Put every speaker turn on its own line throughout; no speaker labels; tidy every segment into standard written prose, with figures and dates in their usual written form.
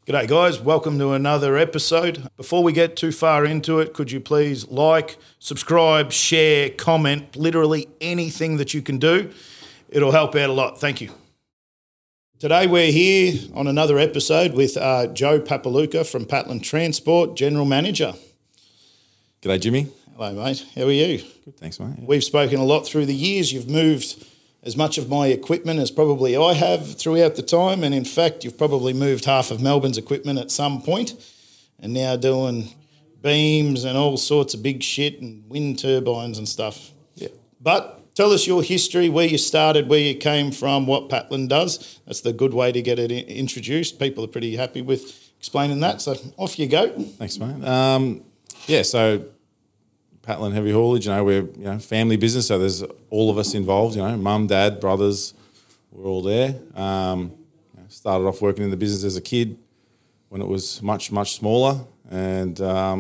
G'day guys, welcome to another episode. Before we get too far into it, could you please like, subscribe, share, comment, literally anything that you can do. It'll help out a lot. Thank you. Today we're here on another episode with Joe Papaluca from Patland Transport, General Manager.
G'day, Jimmy.
Hello mate, how are you?
Good, thanks, mate. Yeah.
We've spoken a lot through the years. You've moved as much of my equipment as probably I have throughout the time, and in fact you've probably moved half of Melbourne's equipment at some point, and now doing beams and all sorts of big shit and wind turbines and stuff.
Yeah.
But tell us your history, where you started, where you came from, what Patland does. That's the good way to get it introduced. People are pretty happy with explaining that, so off you go.
Thanks, mate. So Patland Heavy Haulage, we're family business, so there's all of us involved, mum, dad, brothers, we're all there. Started off working in the business as a kid when it was much, much smaller, and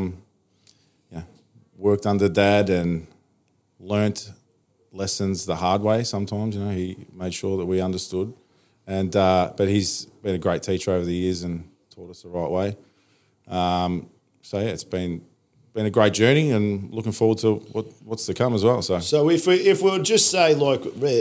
worked under dad and learnt lessons the hard way sometimes. He made sure that we understood, and but he's been a great teacher over the years and taught us the right way. It's been a great journey, and looking forward to what's to come as well.
So if we'll just say, like,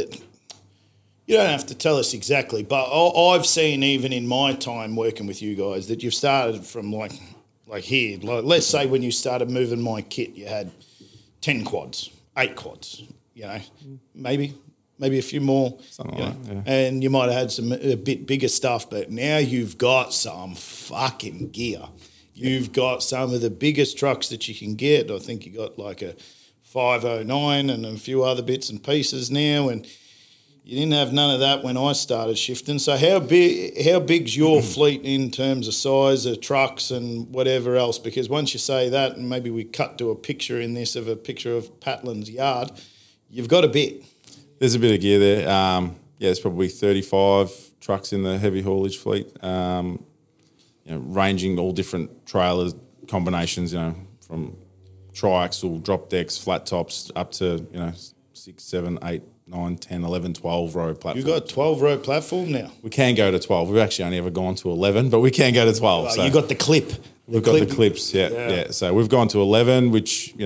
you don't have to tell us exactly, but I've seen even in my time working with you guys that you've started from like here. Like, let's say when you started moving my kit, you had 10 quads, 8 quads, maybe a few more,
something like that, yeah.
And you might have had some a bit bigger stuff, but now you've got some fucking gear. You've got some of the biggest trucks that you can get. I think you got like a 509 and a few other bits and pieces now, and you didn't have none of that when I started shifting. So how big's your fleet in terms of size of trucks and whatever else? Because once you say that, and maybe we cut to a picture in this of a picture of Patland's yard, you've got a bit.
There's a bit of gear there. There's probably 35 trucks in the heavy haulage fleet. Ranging all different trailer combinations, from triaxle, drop decks, flat tops, up to, 6, 7, 8, 9, 10, 11, 12 row platform.
You've got a 12 row platform now?
We can go to 12. We've actually only ever gone to 11, but we can go to 12.
So you got the clip.
We've got the clips, yeah. So we've gone to 11, which,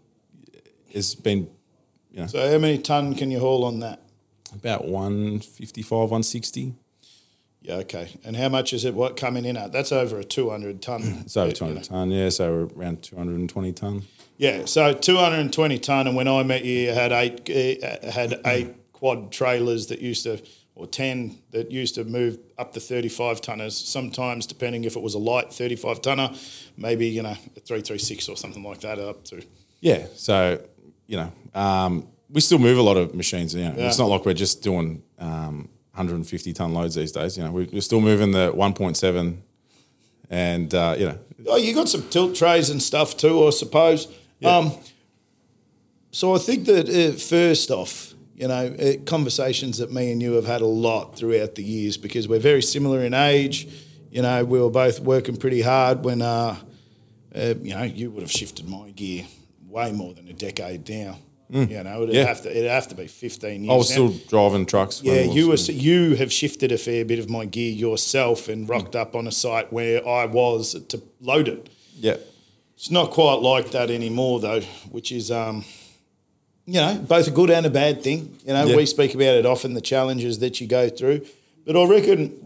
has been,
So how many tonne can you haul on that?
About 155, 160.
Yeah, okay. And how much is it coming in at? That's over a 200 tonne.
It's over 200 tonne, yeah, so we're around 220 tonne.
Yeah, so 220 tonne, and when I met you, you had eight quad trailers that used to, or 10 that used to move up to 35 tonners, sometimes depending if it was a light 35 tonner, maybe, a 336 or something like that up to.
Yeah, so, we still move a lot of machines, It's not like we're just doing 150 tonne loads these days. We're still moving the 1.7 and,
Oh, you got some tilt trays and stuff too, I suppose. Yeah. So I think that first off, conversations that me and you have had a lot throughout the years, because we're very similar in age. We were both working pretty hard when, you would have shifted my gear way more than a decade now. It'd have to be 15 years.
I was still driving trucks.
Yeah, you have shifted a fair bit of my gear yourself and rocked up on a site where I was to load it.
Yeah,
it's not quite like that anymore though, which is both a good and a bad thing. We speak about it often, the challenges that you go through. But I reckon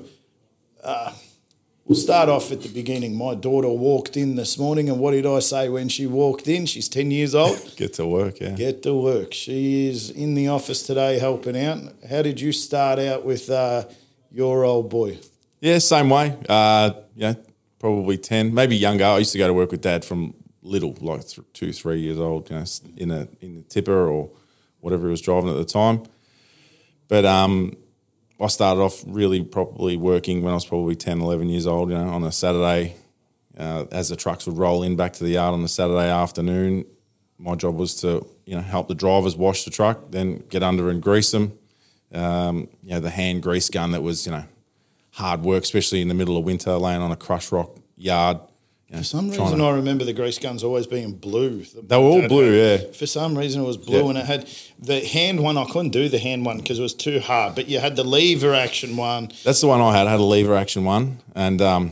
we'll start off at the beginning. My daughter walked in this morning, and what did I say when she walked in? She's 10 years old.
Get to work, yeah.
Get to work. She is in the office today helping out. How did you start out with your old boy?
Yeah, same way. Probably 10, maybe younger. I used to go to work with Dad from little, like 2, 3 years old, in the tipper or whatever he was driving at the time. But I started off really properly working when I was probably 10, 11 years old, on a Saturday. As the trucks would roll in back to the yard on the Saturday afternoon, my job was to, help the drivers wash the truck, then get under and grease them. The hand grease gun that was, hard work, especially in the middle of winter, laying on a crush rock yard.
For some reason, I remember the grease guns always being blue.
They were all blue, yeah.
For some reason, it was blue, and it had the hand one. I couldn't do the hand one because it was too hard, but you had the lever action one.
That's the one I had. I had a lever action one, and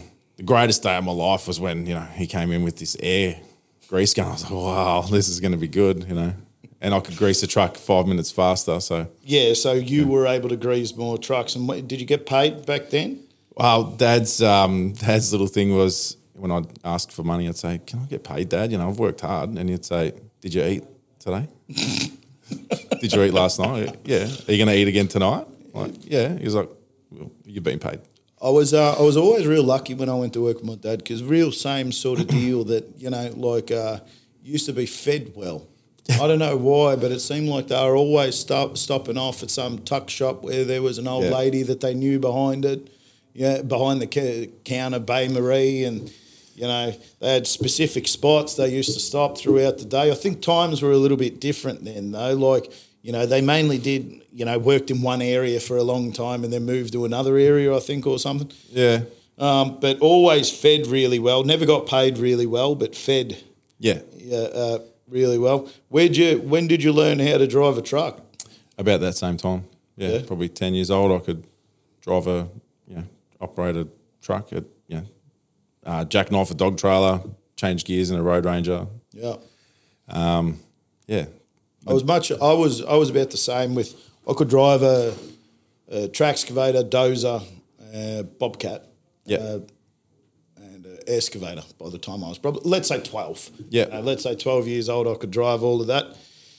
greatest day of my life was when, he came in with this air grease gun. I was like, wow, this is going to be good, And I could grease the truck 5 minutes faster. So
Yeah, so you were able to grease more trucks. And did you get paid back then?
well, Dad's little thing was when I'd ask for money, I'd say, "Can I get paid, Dad? I've worked hard." And he'd say, "Did you eat today? Did you eat last night? Yeah. Are you going to eat again tonight?" Like, yeah. He was like, well, "You're being paid."
I was always real lucky when I went to work with my dad because real same sort of deal that, used to be fed well. I don't know why, but it seemed like they were always stopping off at some tuck shop where there was an old lady that they knew behind it, behind the counter, Bay Marie, and, they had specific spots they used to stop throughout the day. I think times were a little bit different then, though. They mainly did, worked in one area for a long time and then moved to another area, I think, or something.
Yeah.
But always fed really well. Never got paid really well, but fed really well. When did you learn how to drive a truck?
About that same time. Yeah. Probably 10 years old. I could drive operate a truck at, jackknife a dog trailer, change gears in a Road Ranger.
Yeah.
Yeah.
I was about the same with, I could drive a track excavator, dozer, bobcat, and an excavator by the time I was probably, let's say 12.
Yeah.
Let's say 12 years old, I could drive all of that.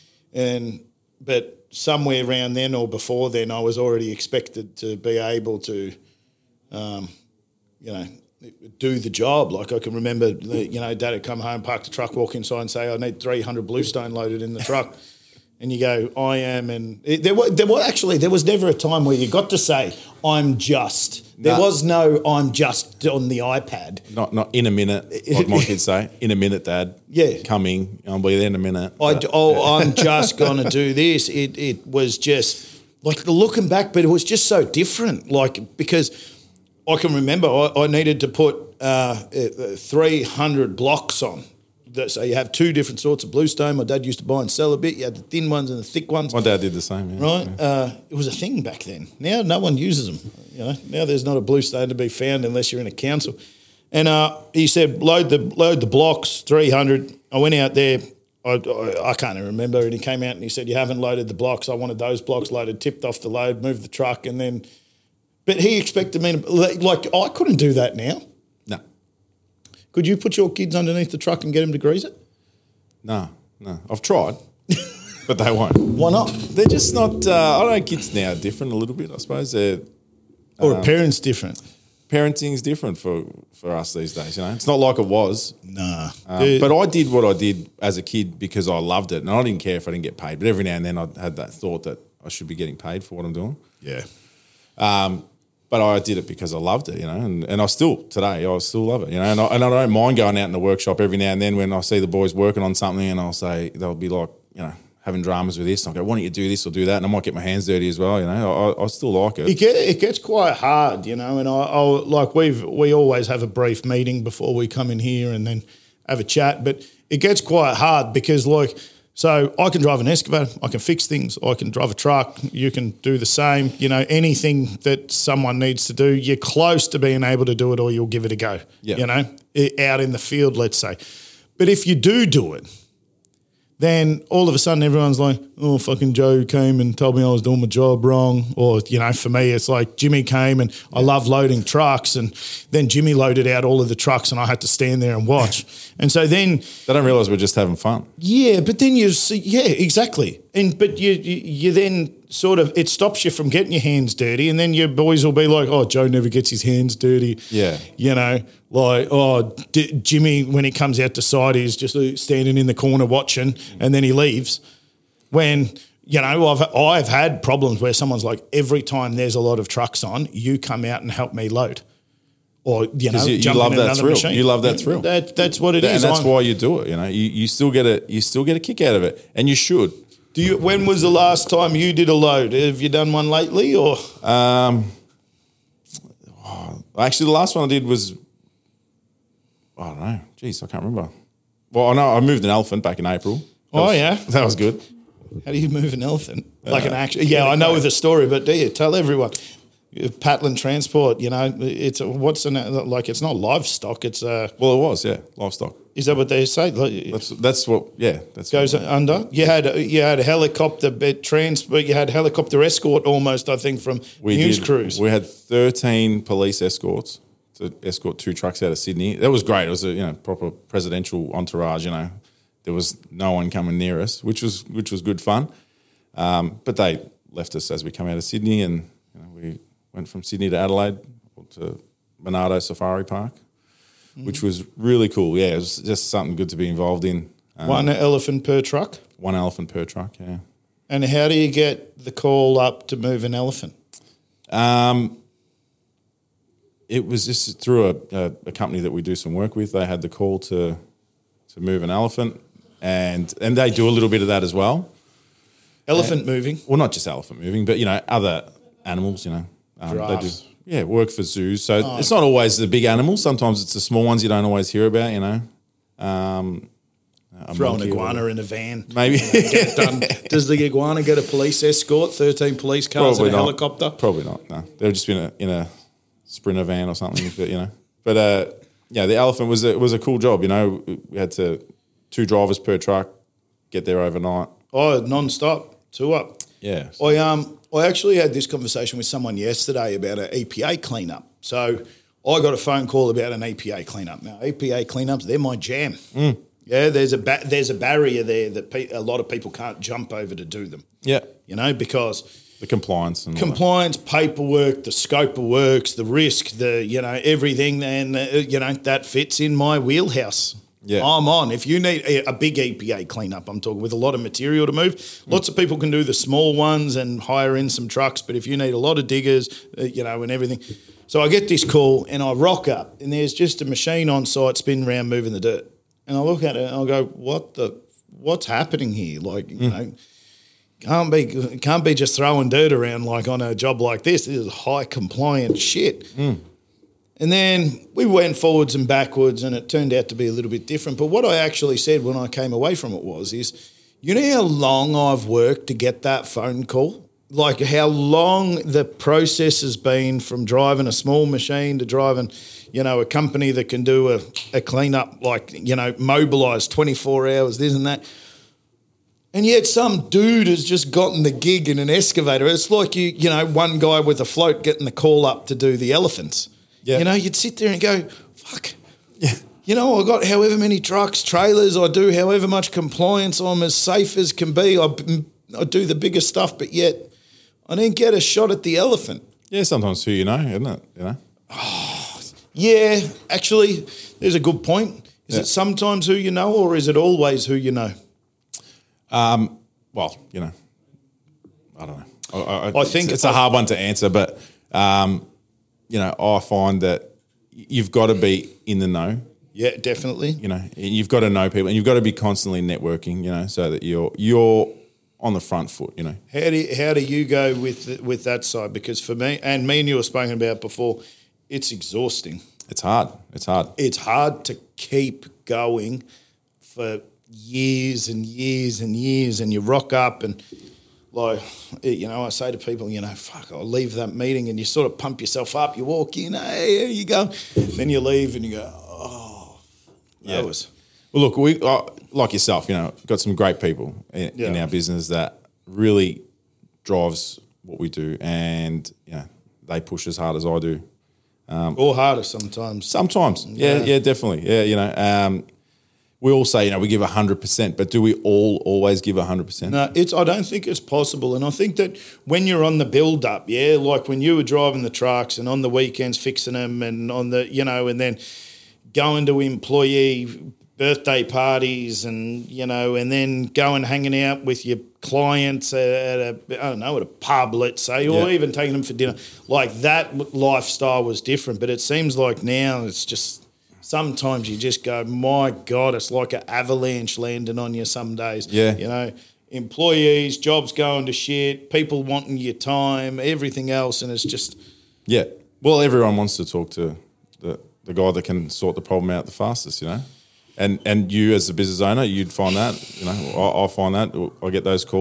But somewhere around then or before then, I was already expected to be able to, do the job. Like I can remember, Dad would come home, park the truck, walk inside and say, "I need 300 bluestone loaded in the truck." And you go, "I am," and there was never a time where you got to say, "I'm just." There was no "I'm just" on the iPad.
Not in a minute, like my kids say. In a minute, Dad.
Yeah.
Coming. I'll be there in a minute.
I'm just going to do this. It was just, like, looking back, but it was just so different. Like, because I can remember I needed to put 300 blocks on. So you have two different sorts of bluestone. My dad used to buy and sell a bit. You had the thin ones and the thick ones.
My dad did the same, yeah.
Right?
Yeah.
It was a thing back then. Now no one uses them. Now there's not a bluestone to be found unless you're in a council. And he said, load the blocks, 300. I went out there. I can't even remember. And he came out and he said, "You haven't loaded the blocks. I wanted those blocks loaded," tipped off the load, moved the truck, and then... But he expected me to... Like, I couldn't do that now.
No.
Could you put your kids underneath the truck and get them to grease it?
No. I've tried, but they won't.
Why not?
They're just not... I don't know, kids now are different a little bit, I suppose. They're...
Or a parent's different.
Parenting's different for us these days, It's not like it was.
Nah.
But I did what I did as a kid because I loved it, and I didn't care if I didn't get paid. But every now and then I had that thought that I should be getting paid for what I'm doing.
Yeah.
But I did it because I loved it, and I still love it, and I don't mind going out in the workshop every now and then when I see the boys working on something, and I'll say, they'll be like, having dramas with this, and I'll go, "Why don't you do this or do that?" And I might get my hands dirty as well, I still like it.
It gets quite hard, and we always have a brief meeting before we come in here and then have a chat, but it gets quite hard because, so I can drive an excavator, I can fix things, I can drive a truck, you can do the same. Anything that someone needs to do, you're close to being able to do it or you'll give it a go, out in the field, let's say. But if you do it, then all of a sudden everyone's like, "Oh, fucking Joe came and told me I was doing my job wrong." Or, for me, it's like Jimmy came and I love loading trucks, and then Jimmy loaded out all of the trucks and I had to stand there and watch. And so then...
They don't realise we're just having fun.
Yeah, but then you see, yeah, exactly. But you then sort of, it stops you from getting your hands dirty, and then your boys will be like, "Oh, Joe never gets his hands dirty."
Yeah.
Jimmy, when he comes out to site, he's just standing in the corner watching, and then he leaves. When, I've had problems where someone's like, "Every time there's a lot of trucks on, you come out and help me load." Or,
you love that thrill.
Machine.
You love that thrill.
That's what it is.
And that's why you do it, You still get a kick out of it, and you should.
When was the last time you did a load? Have you done one lately, or?
Actually, the last one I did was, I don't know. Jeez, I can't remember. Well, I know I moved an elephant back in April. That was good.
How do you move an elephant? Like an action? Yeah, I know the story, but tell everyone. Patland Transport, it's it's not livestock. It's
Well, it was, yeah, livestock.
is that what they say? Like,
That's what, yeah. That's
goes under. You had a helicopter transport. You had helicopter escort almost. I think from News Crews.
We had 13 police escorts to escort 2 trucks out of Sydney. That was great. It was a proper presidential entourage. There was no one coming near us, which was good fun. But they left us as we come out of Sydney, and we went from Sydney to Adelaide to Monardo Safari Park, which was really cool. Yeah, it was just something good to be involved in.
One elephant per truck?
One elephant per truck, yeah.
And how do you get the call up to move an elephant?
It was just through a company that we do some work with. They had the call to move an elephant, and they do a little bit of that as well.
Elephant moving?
Well, not just elephant moving, but, other animals, they do, work for zoos. So it's not always the big animals. Sometimes it's the small ones you don't always hear about,
Throw an iguana in a van.
Maybe.
Get it done. Does the iguana get a police escort, 13 police cars and a helicopter?
Probably not, no. They'll just be in a Sprinter van or something, But, the elephant was a cool job, We had 2 drivers per truck, get there overnight.
Oh, non-stop, 2 up.
Yeah.
I actually had this conversation with someone yesterday about an EPA cleanup. So I got a phone call about an EPA cleanup. Now, EPA cleanups, they're my jam. Yeah, there's a barrier there that a lot of people can't jump over to do them.
Yeah.
Because
the compliance and
compliance, paperwork, the scope of works, the risk, everything, and that fits in my wheelhouse.
Yeah.
I'm on. If you need a big EPA cleanup, I'm talking with a lot of material to move. Lots of people can do the small ones and hire in some trucks, but if you need a lot of diggers, and everything. So I get this call and I rock up and there's just a machine on site spinning around moving the dirt. And I look at it and I go, what's happening here? Can't be just throwing dirt around like on a job like this. This is high compliant shit. And then we went forwards and backwards and it turned out to be a little bit different. But what I actually said when I came away from it is, you know how long I've worked to get that phone call? Like how long the process has been from driving a small machine to driving, a company that can do a cleanup, mobilised 24 hours, this and that. And yet some dude has just gotten the gig in an excavator. It's like one guy with a float getting the call up to do the elephants. Yeah. You'd sit there and go, fuck.
Yeah.
I got however many trucks, trailers, I do however much compliance, I'm as safe as can be. I do the biggest stuff, but yet I didn't get a shot at the elephant.
Yeah, sometimes who isn't it?
Yeah, actually, there's a good point. Is it sometimes who you know or is it always who you know?
Well, I don't know.
I think
it's a hard one to answer, but I find that you've got to be in the know.
Yeah, definitely.
You've got to know people, and you've got to be constantly networking. So that you're on the front foot.
How do you go with that side? Because for me and you were spoken about before, it's exhausting.
It's hard.
It's hard to keep going for years and years and years, and you rock up and. I say to people, fuck, I'll leave that meeting and you sort of pump yourself up. You walk in, hey, here you go. Then you leave and you go, oh, that was...
Well, look, we like yourself, got some great people in our business that really drives what we do, and, they push as hard as I do.
Or harder sometimes.
Sometimes, yeah, definitely. Yeah, we all say, we give 100%, but do we all always give 100%?
No, I don't think it's possible. And I think that when you're on the build-up, like when you were driving the trucks and on the weekends fixing them and on the, and then going to employee birthday parties and, and then going hanging out with your clients at a pub, let's say, or even taking them for dinner. Like that lifestyle was different. But it seems like now it's just... Sometimes you just go, my God, it's like an avalanche landing on you some days.
Yeah.
Employees, jobs going to shit, people wanting your time, everything else, and it's just...
Yeah. Well, everyone wants to talk to the guy that can sort the problem out the fastest, And you as a business owner, you'd find that, I find that. I get those calls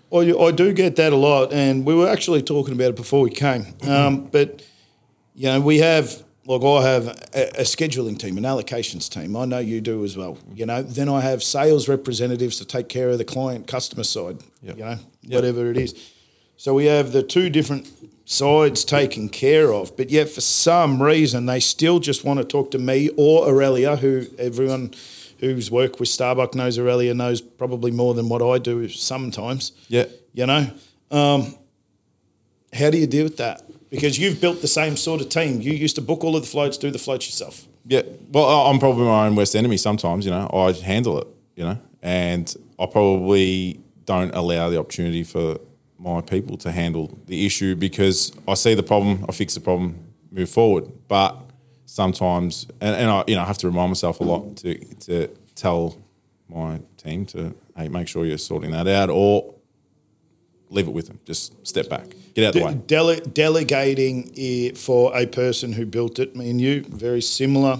I do get that a lot, and we were actually talking about it before we came. But we have, like, I have a scheduling team, an allocations team. I know you do as well. Then I have sales representatives to take care of the client customer side. Whatever it is. So we have the two different sides taken care of, but yet for some reason they still just want to talk to me or Aurelia, who everyone who's worked with Starbuck knows. Aurelia knows probably more than what I do sometimes.
Yeah.
How do you deal with that? Because you've built the same sort of team. You used to book all of the floats, do the floats yourself.
Yeah. Well, I'm probably my own worst enemy sometimes, I handle it, and I probably don't allow the opportunity for my people to handle the issue because I see the problem, I fix the problem, move forward. But sometimes, and I have to remind myself a lot to tell my team to, hey, make sure you're sorting that out, or leave it with them. Just step back, get out of the way.
Delegating for a person who built it, me and you, very similar.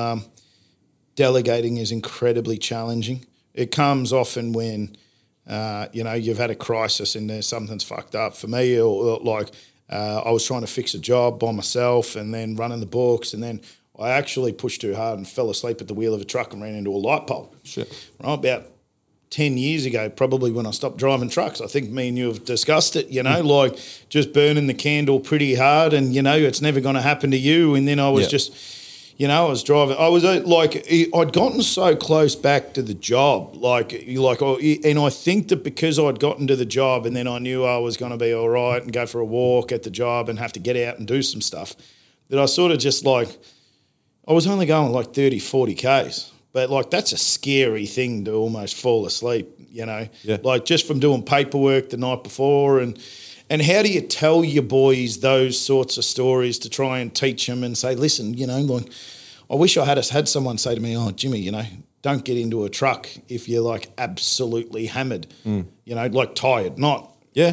Delegating is incredibly challenging. It comes often when you've had a crisis and there's something's fucked up. For me, or like I was trying to fix a job by myself and then running the books, and then I actually pushed too hard and fell asleep at the wheel of a truck and ran into a light pole.
Shit.
Right, about 10 years ago, probably when I stopped driving trucks. I think me and you have discussed it, like just burning the candle pretty hard, and, it's never going to happen to you. And then I was I was driving. I was I'd gotten so close back to the job, and I think that because I'd gotten to the job and then I knew I was going to be all right and go for a walk at the job and have to get out and do some stuff, that I sort of just I was only going 30, 40 Ks. But that's a scary thing to almost fall asleep,
Yeah.
just from doing paperwork the night before. And how do you tell your boys those sorts of stories to try and teach them and say, listen, I wish I had someone say to me, oh, Jimmy, don't get into a truck if you're absolutely hammered, tired, not,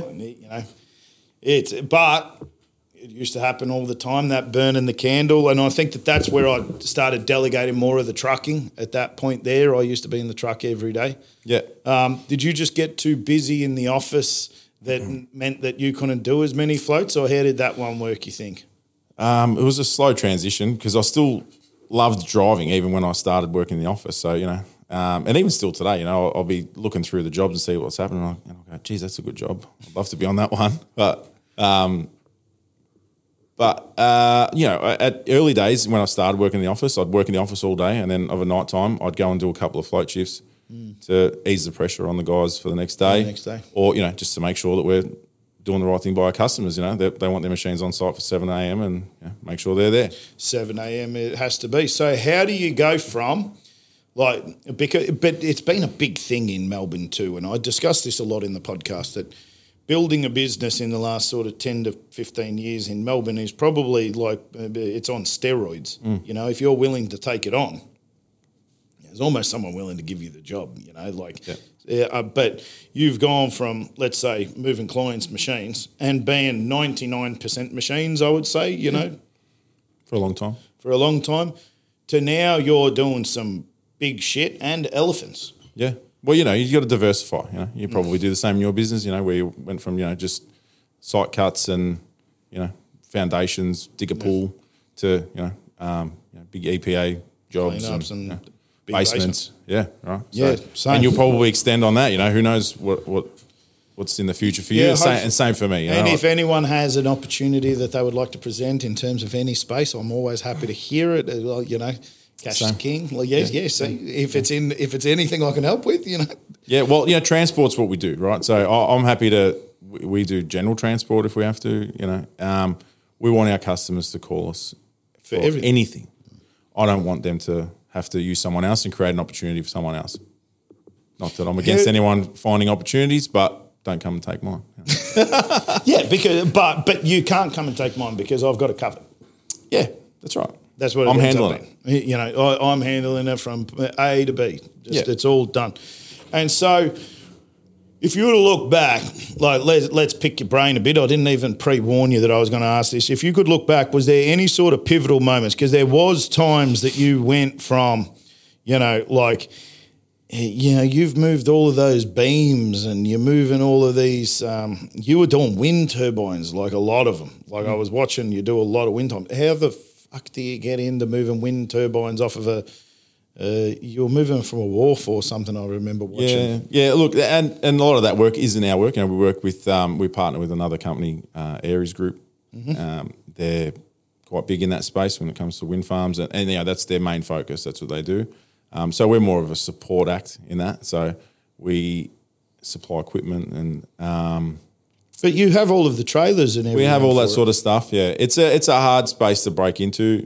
but it used to happen all the time, that burning the candle. And I think that's where I started delegating more of the trucking at that point there. I used to be in the truck every day.
Yeah.
Did you just get too busy in the office that meant that you couldn't do as many floats, or how did that one work, you think?
It was a slow transition because I still loved driving even when I started working in the office. So, and even still today, I'll be looking through the jobs and see what's happening. And I'll go, geez, that's a good job. I'd love to be on that one. But at early days when I started working in the office, I'd work in the office all day, and then of a night time, I'd go and do a couple of float shifts to ease the pressure on the guys for the next day. Or, just to make sure that we're doing the right thing by our customers. They want their machines on site for 7 a.m. and make sure they're there. 7 a.m. it has to be. So how do you go from, but it's been a big thing in Melbourne too, and I discussed this a lot in the podcast, that building a business in the last sort of 10 to 15 years in Melbourne is probably it's on steroids. If you're willing to take it on, there's almost someone willing to give you the job, but you've gone from, let's say, moving clients' machines and being 99% machines, I would say, For a long time.
To now you're doing some big shit and elephants.
Yeah. Well, you got to diversify. You probably do the same in your business, where you went from, just site cuts and, foundations, dig a pool to, big EPA jobs.
Cleanups and
basements. Yeah, right.
Yeah,
so,
same.
And you'll probably extend on that. Who knows what's in the future for you. Same for me.
And if anyone has an opportunity that they would like to present in terms of any space, I'm always happy to hear it. Cash is king. Well, yes. See, if it's anything I can help with,
Yeah, well, transport's what we do, right? So I'm happy to. We do general transport if we have to. We want our customers to call us for anything. I don't want them to have to use someone else and create an opportunity for someone else. Not that I'm against anyone finding opportunities, but don't come and take mine.
Yeah, but you can't come and take mine because I've got it covered.
Yeah, that's right.
That's what
I'm handling it.
I'm handling it from A to B. It's all done. And so if you were to look back, let's pick your brain a bit. I didn't even pre-warn you that I was going to ask this. If you could look back, was there any sort of pivotal moments? Because there was times that you went from, you've moved all of those beams and you're moving all of these. You were doing wind turbines, like a lot of them. Like I was watching you do a lot of wind time. How the fuck do you get into moving wind turbines off of a? You were moving from a wharf or something. I remember watching.
Yeah. Look, and a lot of that work is in our work. We work with we partner with another company, Aries Group. They're quite big in that space when it comes to wind farms, and that's their main focus. That's what they do. So we're more of a support act in that. So we supply equipment and.
But you have all of the trailers and everything.
We have all that sort of stuff. Yeah, it's a hard space to break into.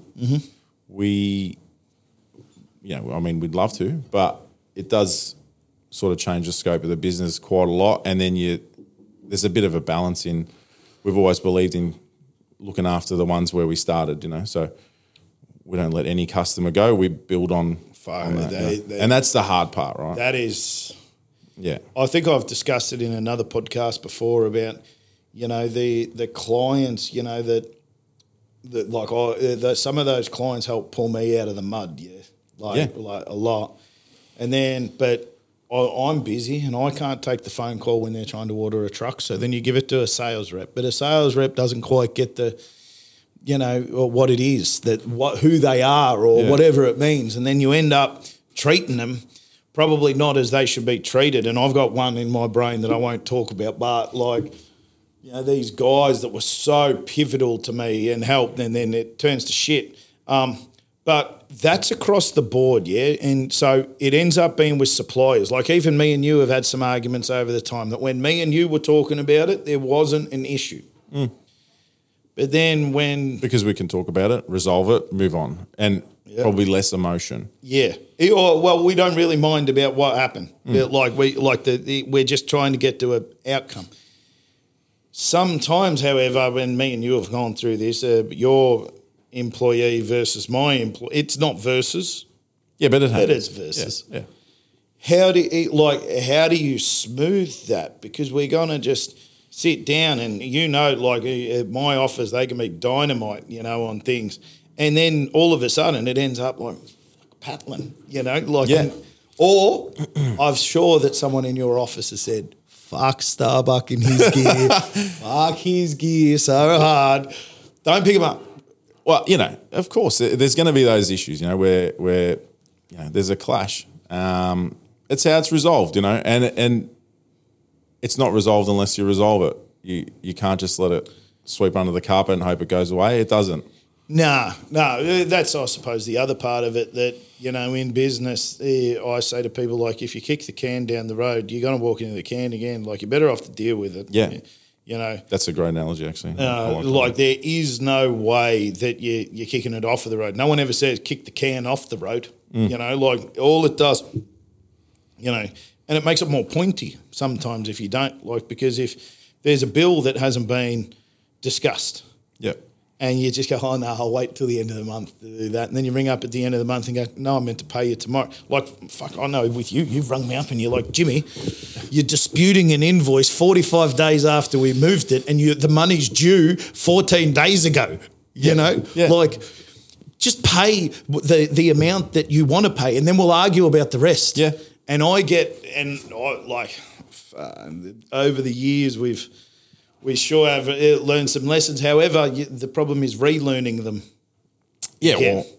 We'd love to, but it does sort of change the scope of the business quite a lot. And then there's a bit of a balance in. We've always believed in looking after the ones where we started. So we don't let any customer go. We build on that, and that's the hard part, right?
That is.
Yeah.
I think I've discussed it in another podcast before about, the clients, some of those clients help pull me out of the mud, like a lot. And then, but I'm busy and I can't take the phone call when they're trying to order a truck. So then you give it to a sales rep, but a sales rep doesn't quite get the, or what it is, who they are or whatever it means. And then you end up treating them probably not as they should be treated. And I've got one in my brain that I won't talk about, but these guys that were so pivotal to me and helped, and then it turns to shit. But that's across the board, yeah? And so it ends up being with suppliers. Like even me and you have had some arguments over the time that when me and you were talking about it, there wasn't an issue. But then
because we can talk about it, resolve it, move on, and probably less emotion.
Yeah. Well, we don't really mind about what happened. We're just trying to get to an outcome. Sometimes, however, when me and you have gone through this, your employee versus my employee, it's not versus.
Yeah, but
it is versus.
Yeah.
How do you smooth that? Because we're gonna just sit down and at my office they can be dynamite, on things, and then all of a sudden it ends up like paddling, or I'm sure that someone in your office has said, "Fuck Starbuck in his gear, fuck his gear so hard, don't pick him up."
Well, of course, there's going to be those issues, where there's a clash. It's how it's resolved, and it's not resolved unless you resolve it. You can't just let it sweep under the carpet and hope it goes away. It doesn't.
No. That's, I suppose, the other part of it that, in business, I say to people, like, if you kick the can down the road, you're going to walk into the can again. Like, you're better off to deal with it.
Yeah. That's a great analogy, actually.
There is no way that you're kicking it off of the road. No one ever says kick the can off the road. All it does, and it makes it more pointy sometimes if you don't, because if there's a bill that hasn't been discussed.
Yep.
And you just go, oh, no, I'll wait till the end of the month to do that. And then you ring up at the end of the month and go, no, I'm meant to pay you tomorrow. Like, fuck, I know with you, you've rung me up and you're like, Jimmy, you're disputing an invoice 45 days after we moved it and the money's due 14 days ago,
Yeah.
Like, just pay the amount that you want to pay and then we'll argue about the rest.
Yeah.
And over the years we sure have learned some lessons. However, the problem is relearning them.
Yeah,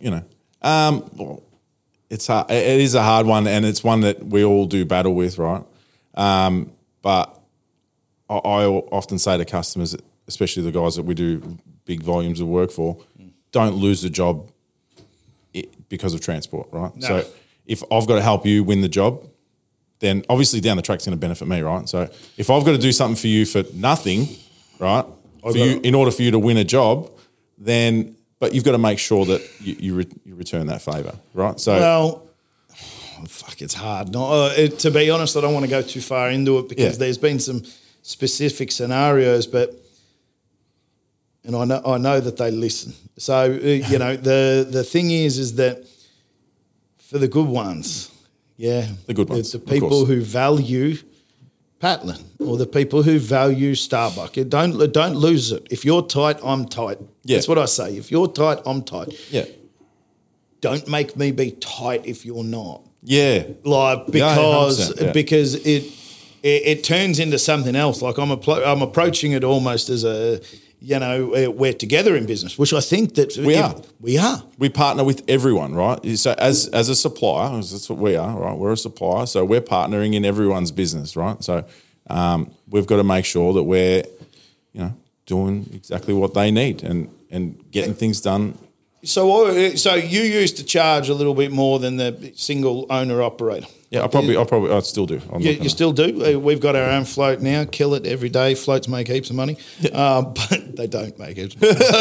it's hard. It is a hard one, and it's one that we all do battle with, right? But I often say to customers, especially the guys that we do big volumes of work for, don't lose the job because of transport, right?
No.
So if I've got to help you win the job, then obviously down the track it's going to benefit me, right? So if I've got to do something for you for nothing, right, in order for you to win a job, but you've got to make sure that you return that favour, right? So
it's hard. To be honest, I don't want to go too far into it because there's been some specific scenarios, and I know that they listen. So the thing is that for the good ones. Yeah,
the good ones.
It's the people who value Patlin or the people who value Starbuck. Don't lose it. If you're tight, I'm tight.
Yeah.
That's what I say. If you're tight, I'm tight.
Yeah.
don't make me be tight if you're not.
Yeah.
Like,
Yeah,
because
100%, yeah.
because it turns into something else. Like I'm approaching it almost as a, we're together in business, which I think that
We are.
We are.
We partner with everyone, right? So as a supplier, that's what we are, right? We're a supplier, so we're partnering in everyone's business, right? So we've got to make sure that we're, doing exactly what they need and getting things done.
So you used to charge a little bit more than the single owner operator.
Yeah, I still do.
You still do? We've got our own float now. Kill it every day. Floats make heaps of money, but they don't make it.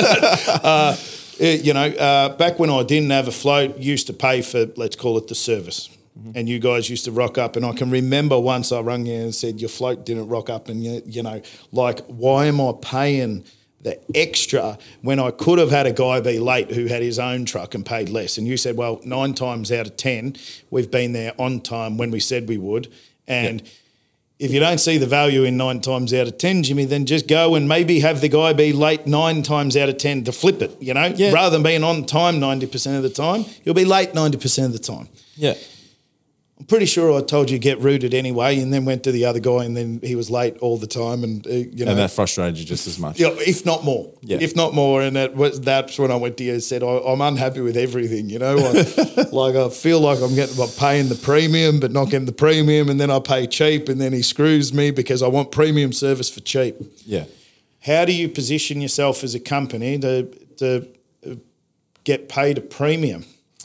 Back when I didn't have a float, used to pay for, let's call it the service. Mm-hmm. And you guys used to rock up. And I can remember once I rung you and said, your float didn't rock up. And, why am I paying the extra when I could have had a guy be late who had his own truck and paid less? And you said, well, 9 times out of 10, we've been there on time when we said we would. And if you don't see the value in 9 times out of 10, Jimmy, then just go and maybe have the guy be late 9 times out of 10 to flip it, Rather than being on time 90% of the time, he'll be late 90% of the time.
Yeah.
I'm pretty ssure I told you get rooted anyway, and then went to the other guy, and then he was late all the time, and
and that frustrated you just as much.
Yeah, if not more.
Yeah.
If not more, and that's when I went to you and said I'm unhappy with everything. I feel like I'm paying the premium, but not getting the premium, and then I pay cheap, and then he screws me because I want premium service for cheap.
Yeah.
How do you position yourself as a company to get paid a premium?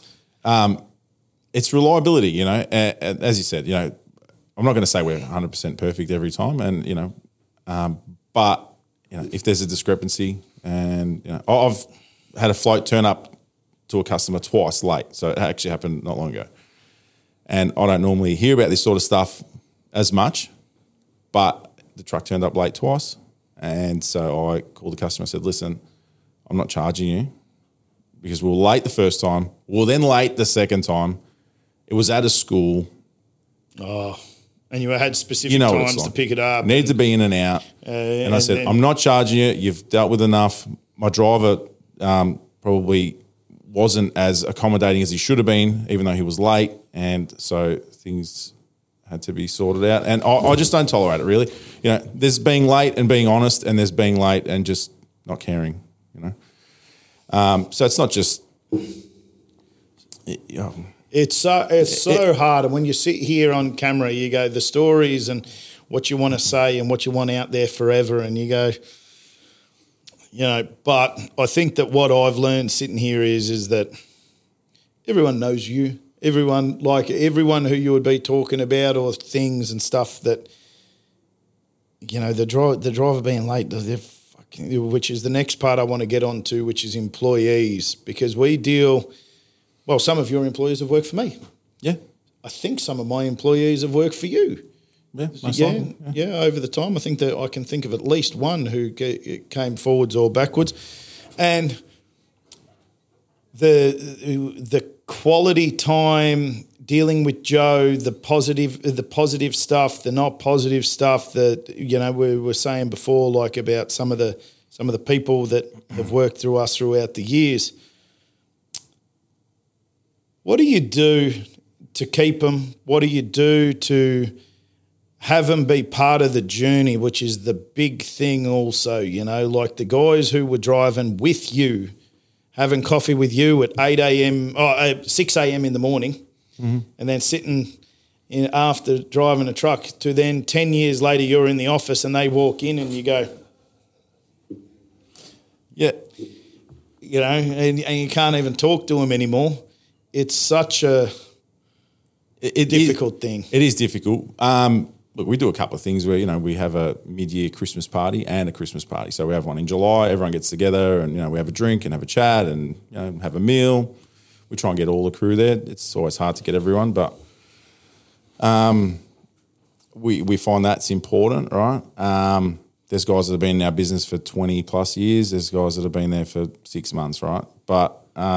It's reliability, as you said, I'm not going to say we're 100% perfect every time. And, but, if there's a discrepancy and, I've had a float turn up to a customer twice late. So it actually happened not long ago. And I don't normally hear about this sort of stuff as much, but the truck turned up late twice. And so I called the customer and said, listen, I'm not charging you because we were late the first time. We were then late the second time. It was at a school.
Oh, and you had specific times to pick it up.
Need to be in and out. And I said, I'm not charging you. You've dealt with enough. My driver probably wasn't as accommodating as he should have been, even though he was late. And so things had to be sorted out. And I just don't tolerate it, really. There's being late and being honest, and there's being late and just not caring, So it's not just...
It's so hard, and when you sit here on camera, you go the stories and what you want to say and what you want out there forever, and you go, But I think that what I've learned sitting here is that everyone knows you, everyone who you would be talking about or things and stuff that, the driver being late, which is the next part I want to get onto, which is employees, because we deal. Well, some of your employees have worked for me.
Yeah.
I think some of my employees have worked for you.
Yeah,
over the time. I think that I can think of at least one who came forwards or backwards. And the quality time dealing with Joe, the positive stuff, the not positive stuff that, we were saying before, like about some of the people that have worked through us throughout the years. What do you do to keep them? What do you do to have them be part of the journey, which is the big thing also, like the guys who were driving with you, having coffee with you at 6 a.m. in the morning, mm-hmm. and then sitting in after driving a truck to then 10 years later you're in the office and they walk in and you go, yeah, and you can't even talk to them anymore. It's such a difficult thing.
It is difficult. Look, we do a couple of things where, we have a mid-year Christmas party and a Christmas party. So we have one in July, everyone gets together and, we have a drink and have a chat and, have a meal. We try and get all the crew there. It's always hard to get everyone, but we find that's important, right? There's guys that have been in our business for 20 plus years. There's guys that have been there for 6 months, right? But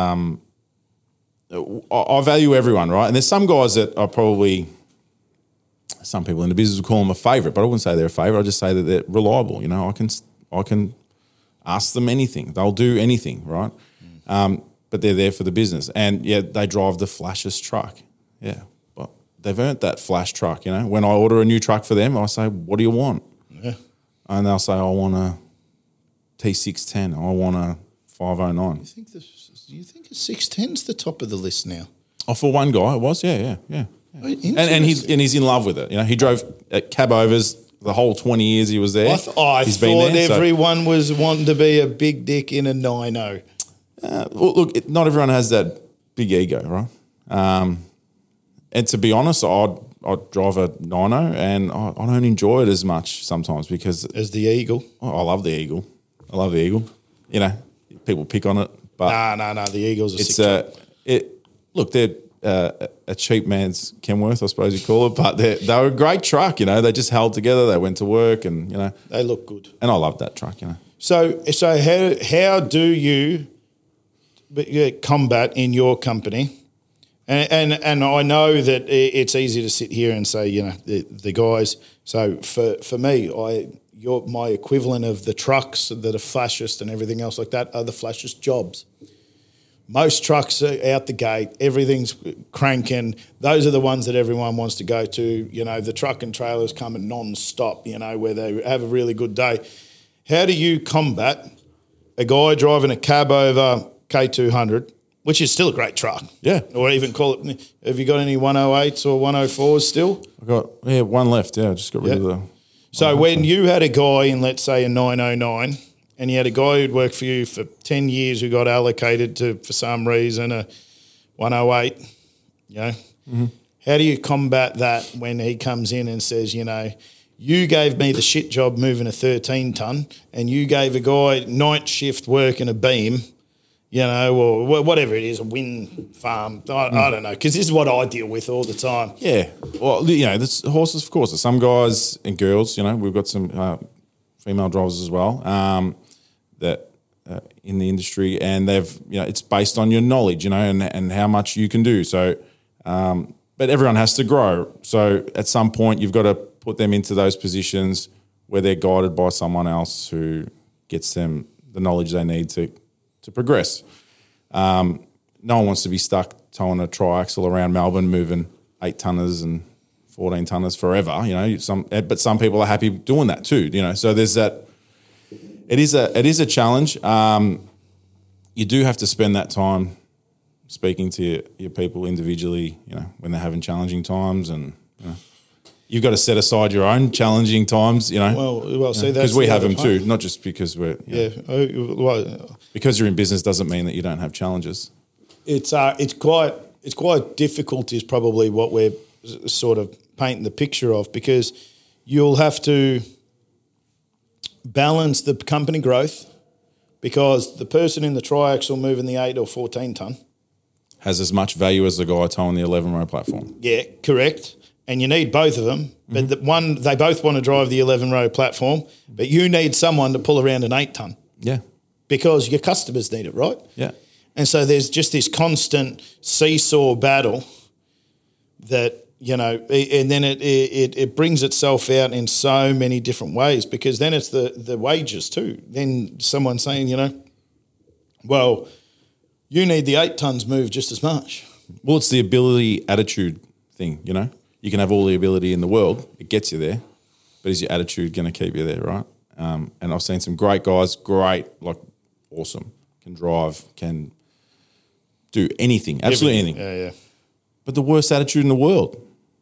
I value everyone, right? And there's some guys that are probably, some people in the business would call them a favourite, but I wouldn't say they're a favourite. I just say that they're reliable. I can ask them anything. They'll do anything, right? but they're there for the business. And yeah, they drive the flashiest truck. Yeah, but they've earned that flash truck. You know, when I order a new truck for them, I say, "What do you want?"
Yeah.
And they'll say, "I want a T610. I want a 509."
Do you think a 610's the top of the list now?
Oh, for one guy, it was. Yeah. And he's in love with it. You know, he drove cab overs the whole 20 years he was there.
I thought everyone was wanting to be a big dick in a 9.0.
Well, look, not everyone has that big ego, right? And to be honest, I'd drive a 9.0 and I don't enjoy it as much sometimes because...
As the Eagle?
I love the Eagle. You know, people pick on it. But
no. The Eagle's a sick truck.
Look, they're a cheap man's Kenworth, I suppose you call it, but they were a great truck, you know. They just held together. They went to work and, you know.
They look good.
And I love that truck, you know.
So how do you combat in your company? And I know that it's easy to sit here and say, you know, the guys. So for me, my equivalent of the trucks that are flashest and everything else like that are the flashest jobs. Most trucks are out the gate, everything's cranking. Those are the ones that everyone wants to go to. You know, the truck and trailers coming non-stop, you know, where they have a really good day. How do you combat a guy driving a cab over K200, which is still a great truck?
Yeah.
Or even call it, have you got any 108s or 104s still?
I've got, one left, I just got rid of the...
So when you had a guy in, let's say, a 909, and you had a guy who'd worked for you for 10 years who got allocated to, for some reason, a 108, you know, how do you combat that when he comes in and says, you know, you gave me the shit job moving a 13-ton and you gave a guy night shift working a beam, you know, or whatever it is, a wind farm. I don't know, because this is what I deal with all the time.
Yeah. Well, you know, there's horses, of course. There's some guys and girls, you know, we've got some female drivers as well that in the industry, and they've, you know, it's based on your knowledge, you know, and how much you can do. So, but everyone has to grow. So at some point you've got to put them into those positions where they're guided by someone else who gets them the knowledge they need to progress. No one wants to be stuck towing a triaxle around Melbourne, moving 8-tonners and 14-tonners forever. You know, but some people are happy doing that too. You know, so there's that. It is a challenge. You do have to spend that time speaking to your people individually. You know, when they're having challenging times, and you know, you've got to set aside your own challenging times. You know,
well, see, that's
because we have them too, not just because we're
well,
because you're in business doesn't mean that you don't have challenges.
It's quite difficult is probably what we're sort of painting the picture of, because you'll have to balance the company growth, because the person in the triaxle moving the 8 or 14-ton
has as much value as the guy towing the 11-row platform.
Yeah, correct. And you need both of them, but they both want to drive the 11-row platform, but you need someone to pull around an 8-ton.
Yeah.
Because your customers need it, right?
Yeah.
And so there's just this constant seesaw battle that, you know, and then it brings itself out in so many different ways, because then it's the wages too. Then someone saying, you know, well, you need the 8 tons moved just as much.
Well, it's the ability attitude thing, you know. You can have all the ability in the world, it gets you there, but is your attitude going to keep you there, right? And I've seen some great guys, awesome, can drive, can do anything, absolutely anything.
Yeah.
But the worst attitude in the world.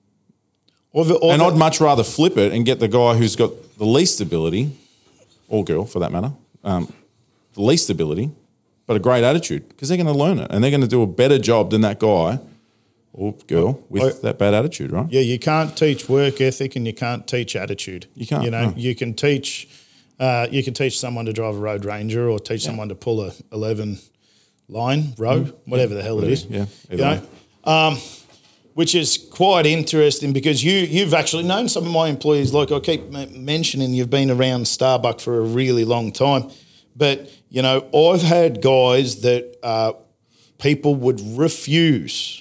I'd much rather flip it and get the guy who's got the least ability, or girl for that matter, the least ability, but a great attitude, because they're going to learn it and they're going to do a better job than that guy or girl with that bad attitude, right?
Yeah, you can't teach work ethic and you can't teach attitude.
You can't.
You know,
no.
you can teach someone to drive a Road Ranger, or teach someone to pull a 11 line row, whatever the hell it is.
Yeah,
you know, which is quite interesting, because you've actually known some of my employees. Like I keep mentioning, you've been around Starbuck for a really long time, but you know, I've had guys that people would refuse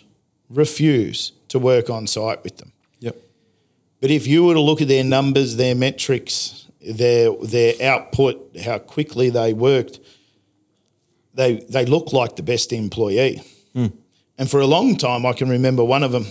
to work on site with them.
Yep.
But if you were to look at their numbers, their metrics, their output, how quickly they worked, they look like the best employee. And for a long time, I can remember one of them.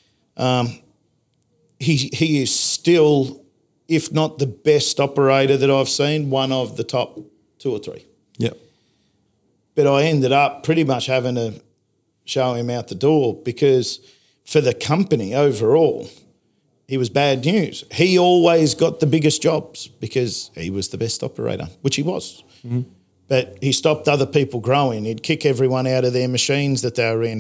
He is still, if not the best operator that I've seen, one of the top 2 or 3.
Yep.
But I ended up pretty much having to show him out the door because for the company overall, he was bad news. He always got the biggest jobs because he was the best operator, which he was. But he stopped other people growing. He'd kick everyone out of their machines that they were in.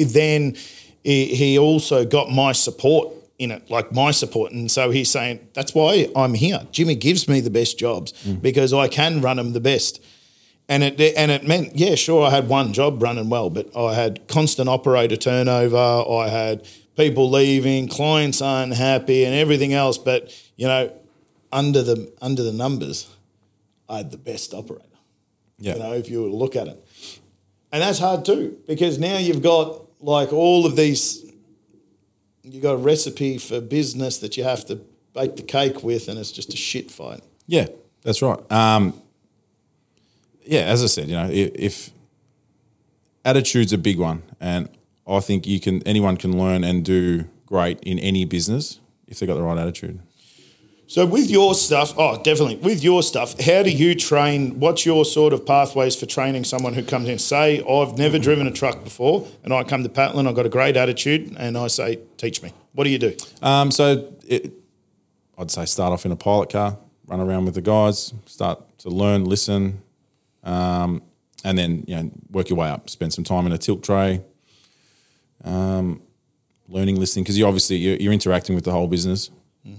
He also got my support in it, like my support. And so he's saying, that's why I'm here. Jimmy gives me the best jobs because I can run them the best. And it meant, yeah, sure, I had one job running well, but I had constant operator turnover. I had people leaving, clients unhappy and everything else. But, you know, under the numbers, I had the best operator.
Yeah.
You know, if you were to look at it. And that's hard too, because now you've got like all of these, you've got a recipe for business that you have to bake the cake with, and it's just a shit fight.
Yeah, that's right. Yeah, as I said, you know, if attitude's a big one, and I think anyone can learn and do great in any business if they've got the right attitude.
So with your stuff, definitely. With your stuff, how do you train? What's your sort of pathways for training someone who comes in? Say, I've never driven a truck before and I come to Patlin, I've got a great attitude and I say, teach me. What do you do?
I'd say start off in a pilot car, run around with the guys, start to learn, listen, and then, you know, work your way up. Spend some time in a tilt tray, learning, listening, because you're interacting with the whole business.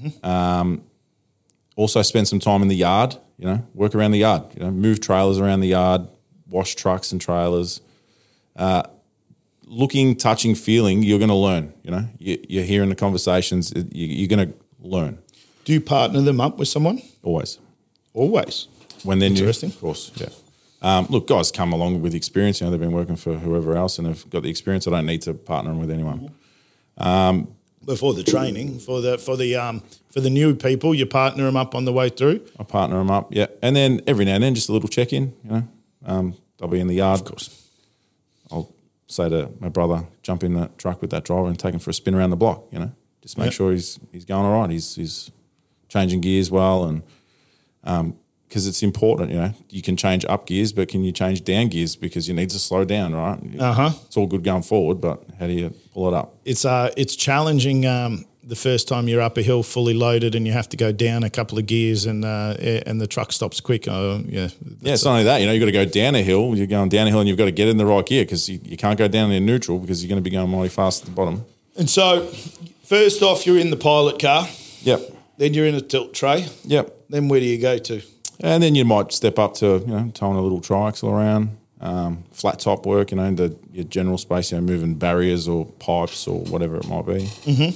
Also spend some time in the yard, you know, work around the yard, you know, move trailers around the yard, wash trucks and trailers. Looking, touching, feeling, you're going to learn, you know. You're hearing the conversations, you're going to learn.
Do you partner them up with someone?
Always.
Interesting.
Of course, yeah. Look, guys come along with experience. You know, they've been working for whoever else and have got the experience. I don't need to partner them with anyone.
Before the training, for the new people, you partner them up on the way through.
I partner them up, yeah. And then every now and then, just a little check-in, you know. They'll be in the yard.
Of course.
I'll say to my brother, jump in the truck with that driver and take him for a spin around the block, you know. Just make sure he's going all right. He's changing gears well, and because it's important, you know. You can change up gears, but can you change down gears because you need to slow down, right? It's all good going forward, but how do you pull it up?
It's challenging the first time you're up a hill fully loaded and you have to go down a couple of gears and the truck stops quick.
It's not only that, you know, you've got to go down a hill. You're going down a hill and you've got to get in the right gear because you can't go down in neutral because you're going to be going mighty fast at the bottom.
And so first off, you're in the pilot car.
Yep.
Then you're in a tilt tray.
Yep.
Then where do you go to?
And then you might step up to, you know, towing a little triaxle around, flat top work, you know, your general space, you know, moving barriers or pipes or whatever it might be.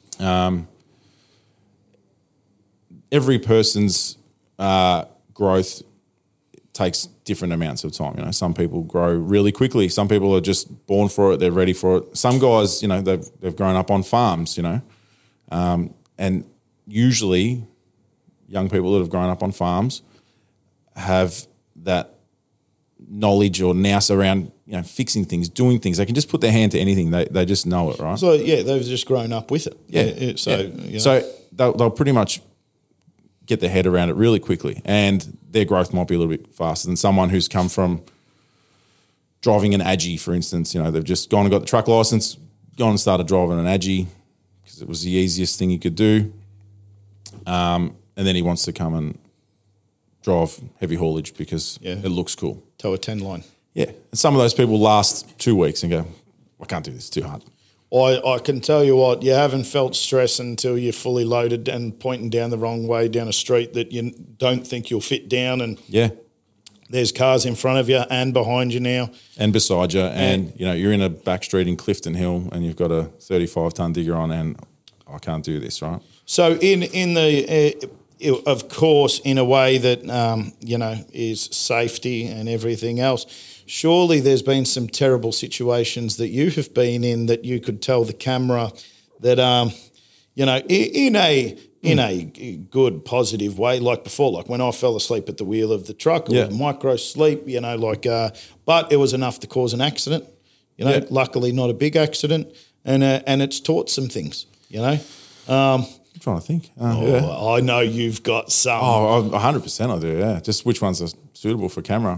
Every person's growth takes different amounts of time. You know, some people grow really quickly. Some people are just born for it. They're ready for it. Some guys, you know, they've grown up on farms, you know, and usually young people that have grown up on farms have that knowledge or nous around, you know, fixing things, doing things. They can just put their hand to anything. They just know it, right?
So, yeah, they've just grown up with it.
You know. So they'll pretty much get their head around it really quickly, and their growth might be a little bit faster than someone who's come from driving an Aggie, for instance. You know, they've just gone and got the truck license, gone and started driving an Aggie because it was the easiest thing he could do. And then he wants to come and drive heavy haulage because it looks cool.
Tow a 10 line.
Yeah. And some of those people last 2 weeks and go, I can't do this, it's too hard.
I can tell you what, you haven't felt stress until you're fully loaded and pointing down the wrong way down a street that you don't think you'll fit down, and there's cars in front of you and behind you now. And
beside you. And you know, you're in a back street in Clifton Hill and you've got a 35-ton digger on and I can't do this, right? So
in the of course, in a way that, you know, is safety and everything else, surely there's been some terrible situations that you have been in that you could tell the camera that you know, in a good, positive way, like before, like when I fell asleep at the wheel of the truck, it was micro sleep, you know, like, but it was enough to cause an accident, you know, luckily not a big accident, and it's taught some things, you know.
I'm trying to think.
I know you've got some.
Oh, 100% I do, yeah. Just which ones are suitable for camera.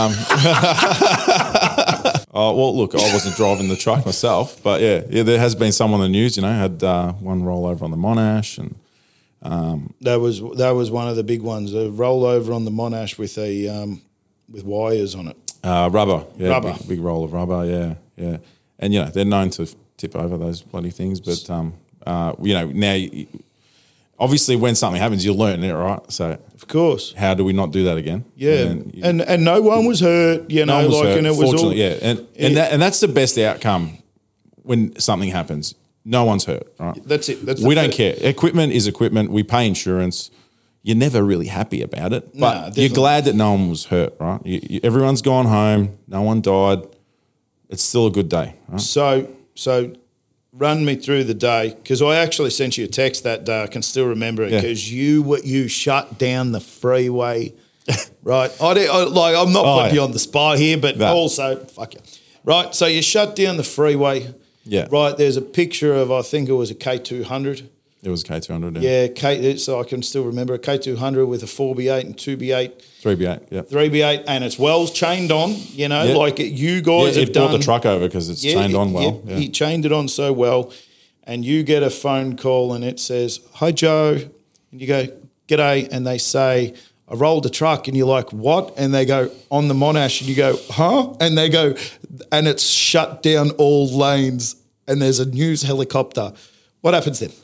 Oh, well, look, I wasn't driving the truck myself, but yeah, there has been some on the news, you know, had one rollover on the Monash and
that was one of the big ones, a rollover on the Monash with with wires on it.
Rubber. Yeah,
Rubber.
Big roll of rubber, yeah. And, you know, they're known to tip over those bloody things, but, you know, now, obviously when something happens, you learn it, right? So
Of course.
how do we not do that again?
Yeah. And no one was hurt, you know,
was
like,
hurt,
and it was all.
yeah. And that's the best outcome when something happens. No one's hurt, right?
That's it.
We don't care. Equipment is equipment. We pay insurance. You're never really happy about it, but you're glad that no one was hurt, right? Everyone's gone home. No one died. It's still a good day, right?
So run me through the day, because I actually sent you a text that day. I can still remember it, because you shut down the freeway, right? I'm not putting you on the spot here, but also fuck you, right? So you shut down the freeway, right? There's a picture of, I think it was a K200.
It was K200.
Yeah, so I can still remember a K200 with a 4B8 and 2B8.
3B8, yeah.
3B8, and it's well chained on, you know, like you guys have done.
It brought the truck over because it's chained on well.
Yeah, he chained it on so well, and you get a phone call and it says, "Hi, Joe," and you go, "G'day," and they say, "I rolled a truck," and you're like, "What?" And they go, "On the Monash," and you go, "Huh?" And they go, and it's shut down all lanes, and there's a news helicopter. What happens then?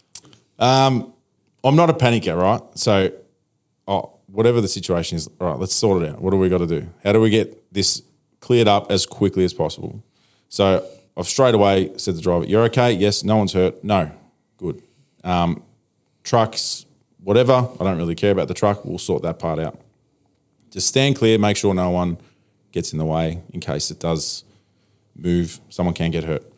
I'm not a panicker, right? So, whatever the situation is, all right, let's sort it out. What do we got to do? How do we get this cleared up as quickly as possible? So I've straight away said to the driver, "You're okay? Yes. No one's hurt? No. Good. Trucks, whatever. I don't really care about the truck. We'll sort that part out. Just stand clear, make sure no one gets in the way in case it does move. Someone can get hurt."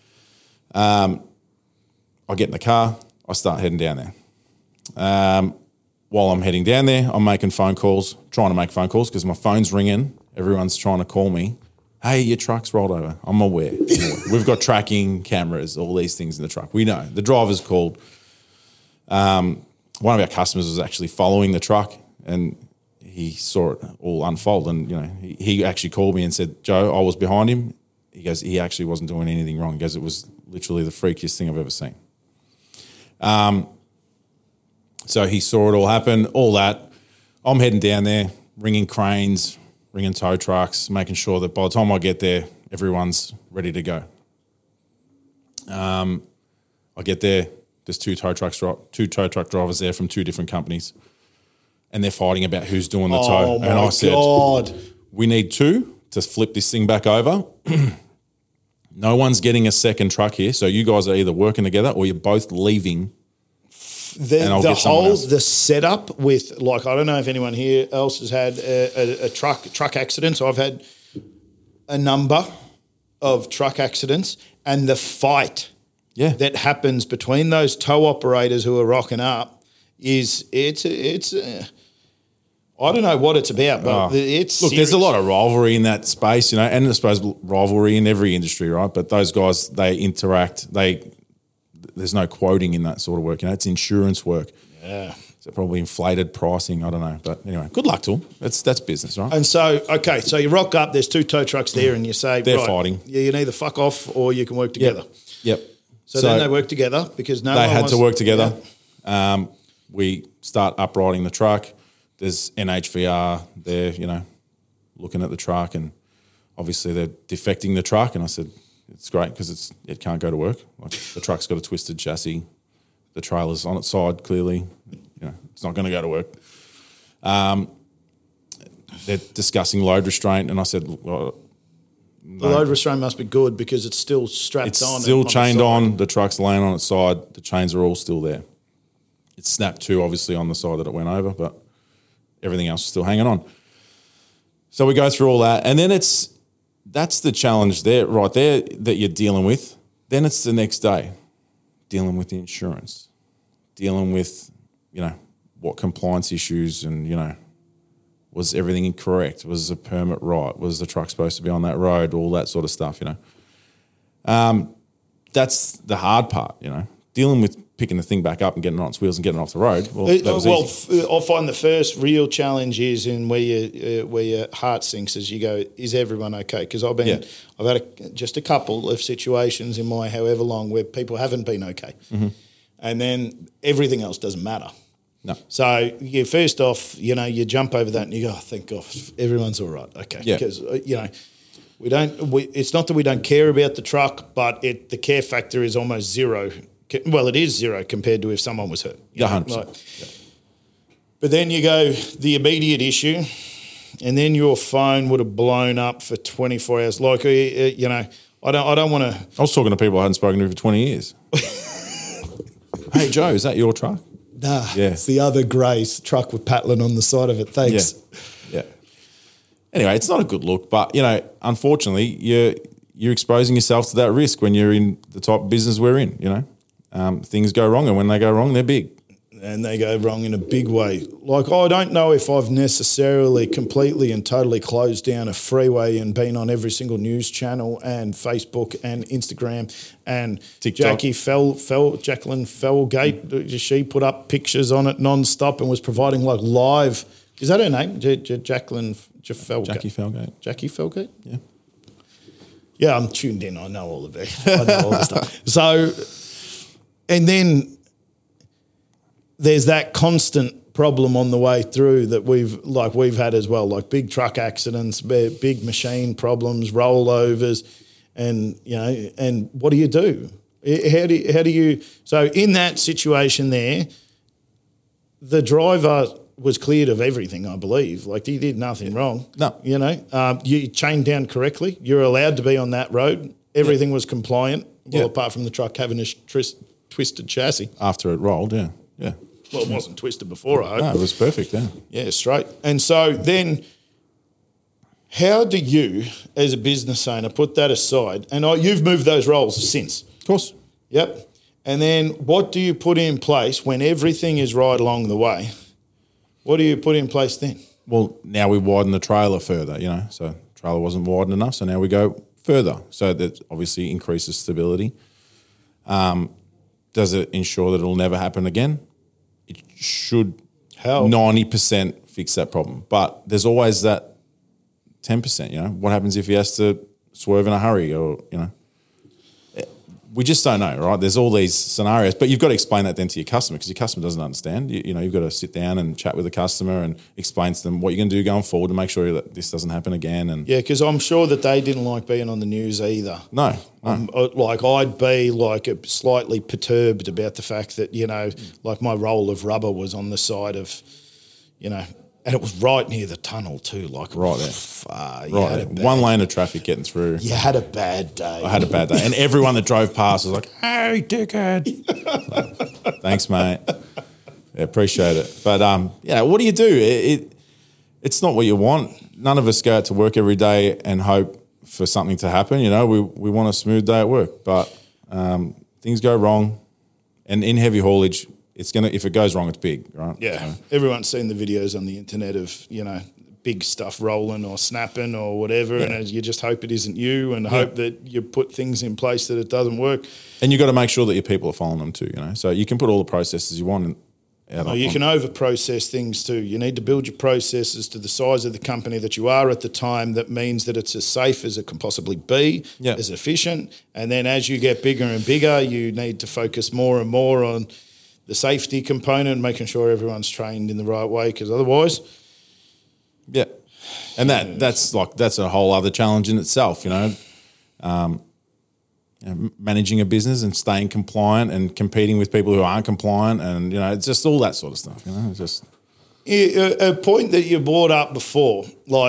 I get in the car. I start heading down there. While I'm heading down there, I'm making phone calls, trying to make phone calls because my phone's ringing. Everyone's trying to call me. "Hey, your truck's rolled over." I'm aware. We've got tracking cameras, all these things in the truck. We know. The driver's called. One of our customers was actually following the truck, and he saw it all unfold. And, you know, he actually called me and said, "Joe, I was behind him." He goes, "He actually wasn't doing anything wrong." He goes, "It was literally the freakiest thing I've ever seen." So he saw it all happen, all that. I'm heading down there, ringing cranes, ringing tow trucks, making sure that by the time I get there, everyone's ready to go. I get there, there's two tow truck drivers there from two different companies, and they're fighting about who's doing the tow. And I said, "We need two to flip this thing back over." No one's getting a second truck here, so you guys are either working together or you're both leaving.
The setup with, like, I don't know if anyone here else has had a truck accident. So I've had a number of truck accidents, and the fight that happens between those tow operators who are rocking up is I don't know what it's about, but it's
look.
serious.
There's a lot of rivalry in that space, you know, and I suppose rivalry in every industry, right? But those guys, they interact. There's no quoting in that sort of work, you know. It's insurance work.
Yeah,
so probably inflated pricing. I don't know, but anyway, good luck to them. That's business, right?
And so, okay, so you rock up. There's two tow trucks there, and you say
they're fighting.
Yeah, you can either fuck off or you can work together.
Yep.
So then they work together because they
had to work together. Yeah. We start uprighting the truck. There's NHVR there, you know, looking at the truck, and obviously they're defecting the truck. And I said, "It's great because it can't go to work. Like, the truck's got a twisted chassis. The trailer's on its side, clearly. You know, it's not going to go to work." They're discussing load restraint, and I said, "Well,
the load restraint must be good because it's still strapped on.
It's still chained on. The truck's laying on its side. The chains are all still there. It's snapped too, obviously, on the side that it went over, but everything else is still hanging on." So we go through all that, and then that's the challenge there, right there, that you're dealing with. Then it's the next day. dealing with the insurance, dealing with, what compliance issues and, was everything incorrect? Was the permit right? Was the truck supposed to be on that road? All that sort of stuff, That's the hard part, Dealing with picking the thing back up and getting it on its wheels and getting it off the road. Well, that was easy.
I find the first real challenge is in where your heart sinks as you go, is everyone okay? Because I've had just a couple of situations in my however long where people haven't been okay.
Mm-hmm.
And then everything else doesn't matter.
No.
So first off, you jump over that and you go, oh, thank God, everyone's all right. Okay.
Yeah.
Because, it's not that we don't care about the truck, but the care factor is almost zero. Well, it is zero compared to if someone was hurt.
100%.
But then you go the immediate issue, and then your phone would have blown up for 24 hours. Like, I don't want to.
I was talking to people I hadn't spoken to for 20 years. Hey, Joe, is that your truck?
Nah,
Yeah.
It's the other grey truck with Patlin on the side of it. Thanks.
Yeah. Anyway, it's not a good look, but unfortunately, you're exposing yourself to that risk when you're in the type of business we're in. Things go wrong, and when they go wrong, they're big.
And they go wrong in a big way. Like, I don't know if I've necessarily completely and totally closed down a freeway and been on every single news channel and Facebook and Instagram and
TikTok.
Jacqueline Felgate. She put up pictures on it non-stop and was providing like live. Is that her name? Jacqueline Felgate.
Jackie Felgate.
Jackie Felgate?
Yeah.
Yeah, I'm tuned in. I know all of it. I know all the stuff. So, and then there's that constant problem on the way through that we've had as well, like big truck accidents, big machine problems, rollovers, and and what do you do? How do you? So in that situation there, the driver was cleared of everything, I believe. Like, he did nothing wrong.
No.
You chained down correctly. You're allowed to be on that road. Everything was compliant, apart from the truck having a twisted chassis.
After it rolled, yeah.
Well, it wasn't twisted before, I hope.
No, it was perfect, yeah.
Yeah, straight. And so then how do you, as a business owner, put that aside? And you've moved those roles since.
Of course.
Yep. And then what do you put in place when everything is right along the way? What do you put in place then?
Well, now we widen the trailer further, so trailer wasn't wide enough, so now we go further. So that obviously increases stability. Does it ensure that it'll never happen again? It should 90% fix that problem. But there's always that 10%, What happens if he has to swerve in a hurry or, We just don't know, right? There's all these scenarios, but you've got to explain that then to your customer because your customer doesn't understand. You've got to sit down and chat with the customer and explain to them what you're going to do going forward to make sure that this doesn't happen again. And
yeah, because I'm sure that they didn't like being on the news either.
No.
I'd be slightly perturbed about the fact that, like my roll of rubber was on the side of, and it was right near the tunnel too,
right there.
Far.
Right there. One lane of traffic getting through.
You had a bad day.
I had a bad day. And everyone that drove past was like, hey, dickhead. Thanks, mate. Yeah, appreciate it. But, what do you do? It's not what you want. None of us go out to work every day and hope for something to happen. We want a smooth day at work. But things go wrong. And in heavy haulage, if it goes wrong, it's big, right?
Yeah. So. Everyone's seen the videos on the internet of, big stuff rolling or snapping or whatever, and you just hope it isn't you and hope that you put things in place that it doesn't work.
And you've got to make sure that your people are following them too, So you can put all the processes you want
you can over-process things too. You need to build your processes to the size of the company that you are at the time. That means that it's as safe as it can possibly be, as efficient. And then as you get bigger and bigger, you need to focus more and more on the safety component, making sure everyone's trained in the right way, because otherwise...
Yeah. And that's a whole other challenge in itself, managing a business and staying compliant and competing with people who aren't compliant and, it's just all that sort of stuff, It's just...
A point that you brought up before,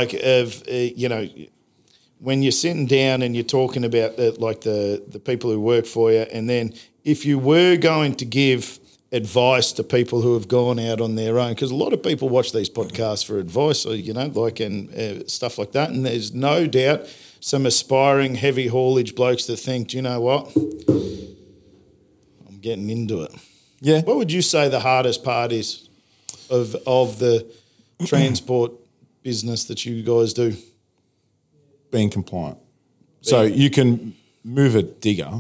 when you're sitting down and you're talking about the people who work for you, and then if you were going to give advice to people who have gone out on their own, because a lot of people watch these podcasts for advice, or, and stuff like that, and there's no doubt some aspiring heavy haulage blokes that think, do you know what? I'm getting into it.
Yeah.
What would you say the hardest part is of the transport business that you guys do?
Being compliant. So you can move a digger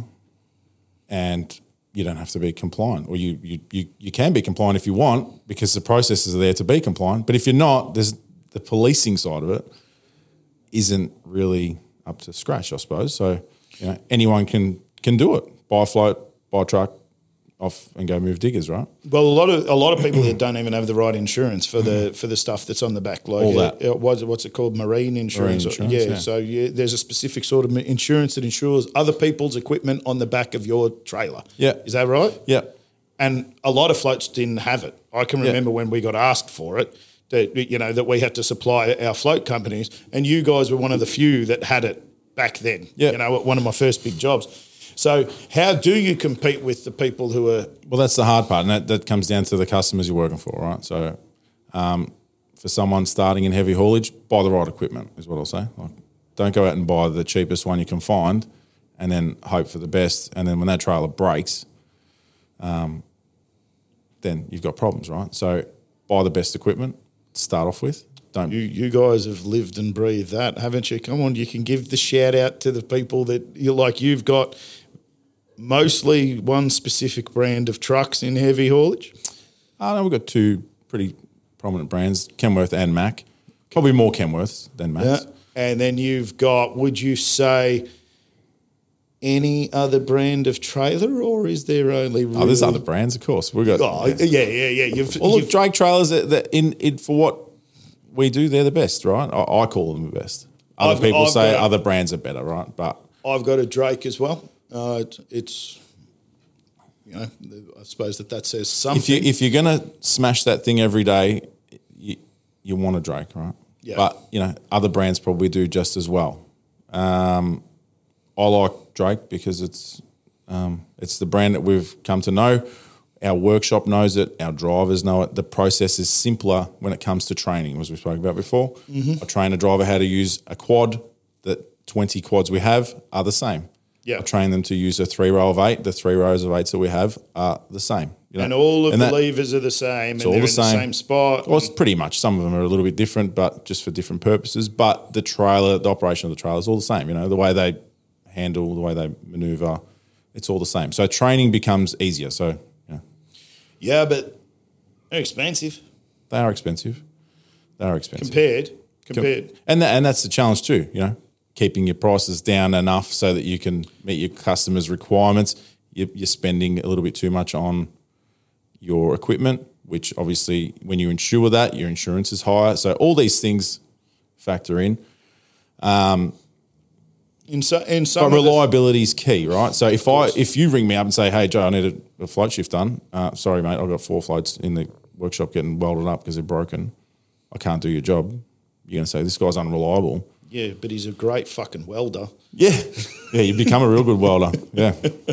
and you don't have to be compliant, or you can be compliant if you want, because the processes are there to be compliant. But if you're not, there's the policing side of it isn't really up to scratch, I suppose. So, anyone can do it. Buy a float, buy a truck, off and go move diggers, right?
Well, a lot of people that don't even have the right insurance for the stuff that's on the back, like
all that.
What's it called, marine insurance?
Yeah.
So there's a specific sort of insurance that insures other people's equipment on the back of your trailer.
Yeah,
is that right?
Yeah,
and a lot of floats didn't have it. I can remember when we got asked for it, that we had to supply our float companies, and you guys were one of the few that had it back then.
Yeah,
at one of my first big jobs. So how do you compete with the people who are...
Well, that's the hard part, and that comes down to the customers you're working for, right? So for someone starting in heavy haulage, buy the right equipment is what I'll say. Like, don't go out and buy the cheapest one you can find and then hope for the best. And then when that trailer breaks, then you've got problems, right? So buy the best equipment to start off with. Don't.
You guys have lived and breathed that, haven't you? Come on, you can give the shout out to the people that you've got mostly one specific brand of trucks in heavy haulage?
No, we've got two pretty prominent brands, Kenworth and Mack. Probably more Kenworths than Macks.
Yeah. And then you've got, would you say, any other brand of trailer, or is there only really...
Oh, there's other brands, of course. We've got...
Oh, yeah.
Look, Drake trailers, that in for what we do, they're the best, right? I call them the best. Other people say other brands are better, right? But
I've got a Drake as well. It's, I suppose that says something.
If you're going to smash that thing every day, you want a Drake, right?
Yeah.
But, other brands probably do just as well. I like Drake because it's the brand that we've come to know. Our workshop knows it. Our drivers know it. The process is simpler when it comes to training, as we spoke about before.
Mm-hmm.
I train a driver how to use a quad. The 20 quads we have are the same.
Yeah.
I train them to use a 3-row of 8. The 3 rows of 8s that we have are the same.
And all of the levers are the same, and they're in the same spot.
Well, it's pretty much. Some of them are a little bit different, but just for different purposes. But the operation of the trailer is all the same. The way they handle, the way they maneuver, it's all the same. So training becomes easier. So,
yeah, but they're expensive.
They are expensive.
Compared.
And that's the challenge too, keeping your prices down enough so that you can meet your customers' requirements. You're spending a little bit too much on your equipment, which obviously when you insure that, your insurance is higher. So all these things factor in.
But
reliability is key, right? So if you ring me up and say, "Hey Joe, I need a float shift done," sorry mate, I've got 4 floats in the workshop getting welded up because they're broken. I can't do your job. You're going to say this guy's unreliable.
Yeah, but he's a great fucking welder.
Yeah, you become a real good welder. Yeah.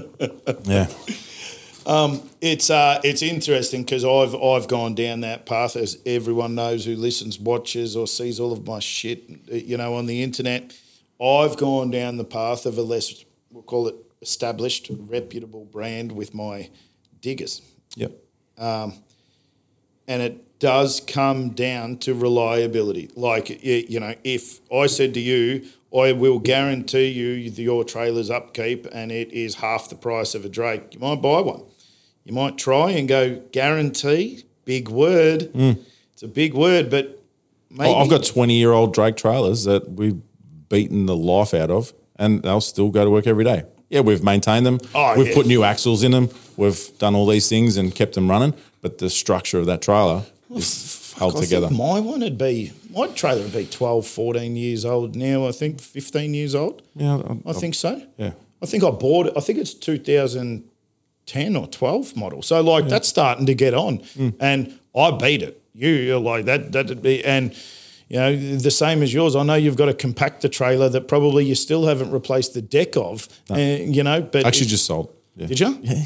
It's interesting because I've gone down that path, as everyone knows who listens, watches, or sees all of my shit, on the internet. I've gone down the path of a less, we'll call it established, reputable brand with my diggers.
Yep.
And it does come down to reliability. Like, if I said to you, I will guarantee you your trailer's upkeep and it is half the price of a Drake, you might buy one. You might try and go, guarantee, big word. It's a big word, but maybe...
I've got 20-year-old Drake trailers that we've beaten the life out of, and they'll still go to work every day. Yeah, we've maintained them. We've put new axles in them. We've done all these things and kept them running, but the structure of that trailer is held together.
My trailer would be 12, 14 years old now, I think 15 years old.
Yeah.
I think so.
Yeah.
I think I bought it. I think it's 2010 or 12 model. So that's starting to get on, and I beat it. You're like that'd be, and the same as yours. I know you've got a compactor trailer that probably you still haven't replaced the deck of. No. But
actually just sold. Yeah.
Did you?
Yeah.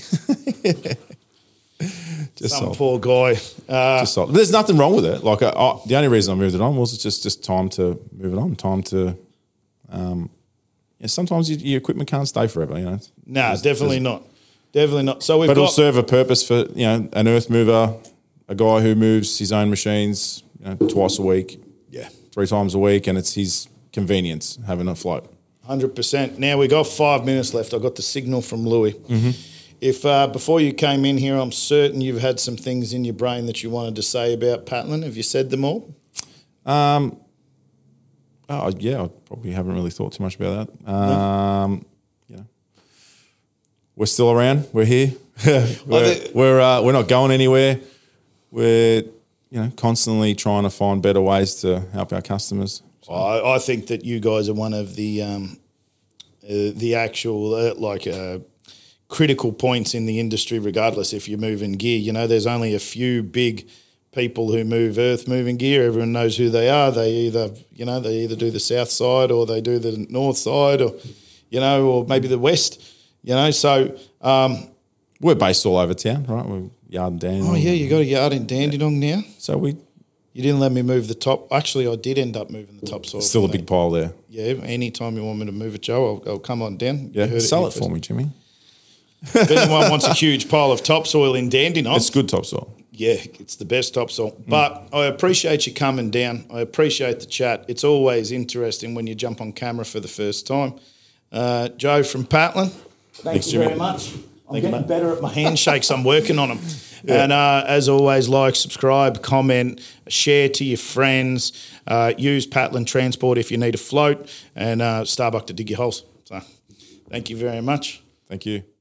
Some sold. Poor guy.
Just sold. There's nothing wrong with it. Like the only reason I moved it on was just time to move it on. Time to. Sometimes your equipment can't stay forever.
No, definitely not. Definitely not. So we've
But it'll
got
serve a purpose for, an earth mover, a guy who moves his own machines, twice a week, 3 times a week, and it's his convenience having a float.
100%. Now we got 5 minutes left. I got the signal from Louis.
Mm-hmm.
If before you came in here, I'm certain you've had some things in your brain that you wanted to say about Patlin. Have you said them all?
I probably haven't really thought too much about that. We're still around. We're here. we're not going anywhere. We're constantly trying to find better ways to help our customers. So.
I think that you guys are one of the actual critical points in the industry. Regardless if you're moving gear, there's only a few big people who move earth moving gear. Everyone knows who they are. They either do the south side or they do the north side, or maybe the west. So
we're based all over town, right? We're Yard and Dandenong.
Oh yeah, you got a yard in Dandenong now.
So
you didn't let me move the top. Actually, I did end up moving the topsoil.
Still a big pile there.
Yeah. Anytime you want me to move it, Joe, I'll come on down.
Yeah, sell it for me, Jimmy.
If anyone wants a huge pile of topsoil in Dandenong,
it's good topsoil.
Yeah, it's the best topsoil. But I appreciate you coming down. I appreciate the chat. It's always interesting when you jump on camera for the first time. Joe from Patlin, thank you very much. I'm getting better at my handshakes. I'm working on them. Yeah. And as always, subscribe, comment, share to your friends. Use Patlin Transport if you need a float, and Starbuck to dig your holes. So thank you very much.
Thank you.